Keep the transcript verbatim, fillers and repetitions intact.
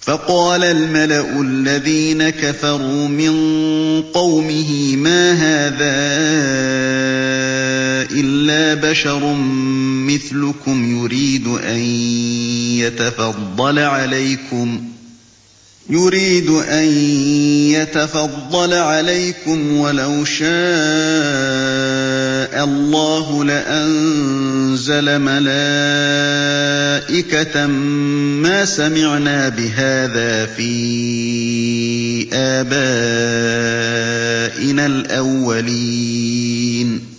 فَقَالَ الْمَلَأُ الَّذِينَ كَفَرُوا مِن قَوْمِهِ مَا هَٰذَا إِلَّا بَشَرٌ مِّثْلُكُمْ يُرِيدُ أَن يَتَفَضَّلَ عَلَيْكُمْ وَلَوْ شَاءَ اللَّهُ لَأَنزَلَ مَلَائِكَةً مَّا سَمِعْنَا بِهَٰذَا فِي آبَائِنَا الْأَوَّلِينَ